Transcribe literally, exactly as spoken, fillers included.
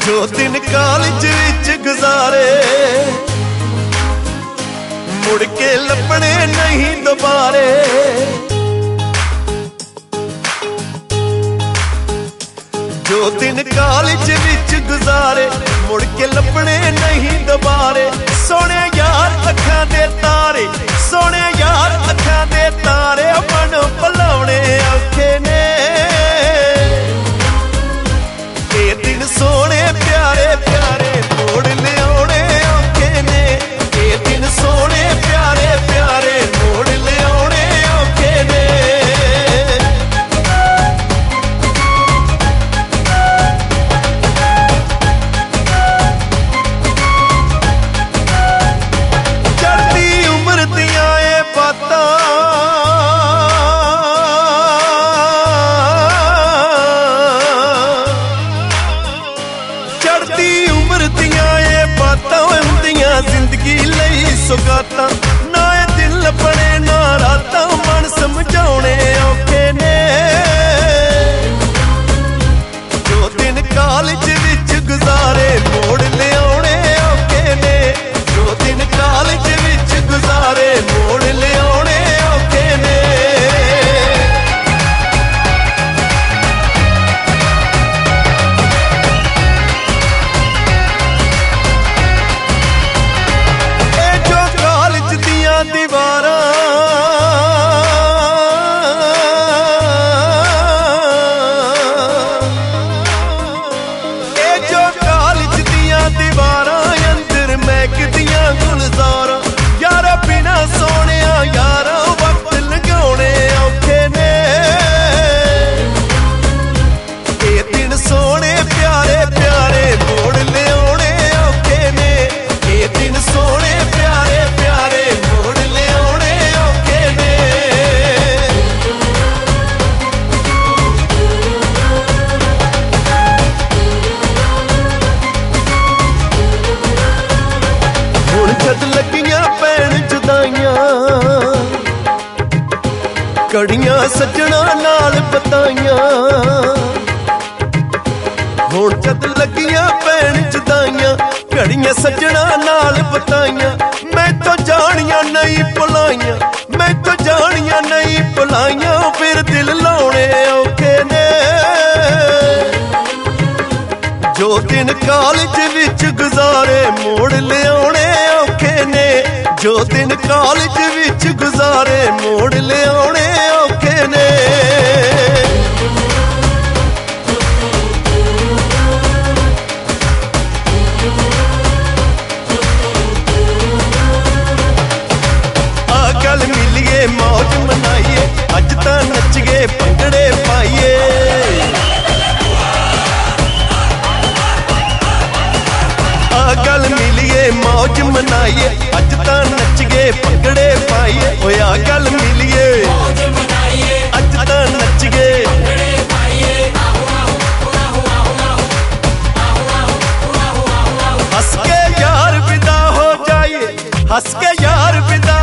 जो दिन कॉलेज विच गुजारे मुड़ के लभणे नहीं दोबारे। जो दिन कॉलेज विच गुजारे मुड़ के लभणे नहीं दोबारे। सोने यार अखां दे तारे, सोने यार अखां दे तारे मन भुलाउणे औखे ने। ये दिन सोने प्यारे प्यारे मोड़ लियाउणे औखे ने। ये दिन सोने प्यारे प्यारे मोड़ लियाउणे औखे ने। जिंदगी लई सुगाता ना दिल बने ना राता मन समझाने औखे ने। जो दिन कॉलेज विच गुजारे मोड़ लियाउणे औखे ने। जो दिन कॉलेज विच गुजारे मोड़ लियाउणे औखे ने। दीवारा ए जो कॉलेज दियां दीवारा अंदर महकदियां गुलजारा। यारा बिना सोनिया यारा वक्त लगाउणे औखे ने। ये दिन सोने प्यारे प्यारे मोड़ लियाउणे औखे ने। ये दिन सोने प्यारे प्यारे मोड़ लियाउणे औखे ने। हुण जद लगियां पैण जुदाइयां कड़ियां सज्जणा नाल बताइयां। हुण जद लगियां पैण जुदाइयां कड़ियां सज्जणा नाल बताइयां। मैं तो जानियां नहीं भुलाइयां, मैं तो जानियां नहीं भुलाइयां फिर दिल लाउणे औखे ने। जो दिन कॉलेज विच गुजारे मोड़ लियाउणे औखे ने। जो दिन कॉलेज विच गुजारे मोड़ लियाउणे औखे ने। गल मिलिए मौज मनाइए अज तां नचिए भंगड़े पाइए। आ गल मिलिए मौज मनाइए अज तां नचिए भंगड़े पाइए। होया गल मिलिए अज तां नचिए। हंस के यार विदा हो जाइए, हंस के यार विदा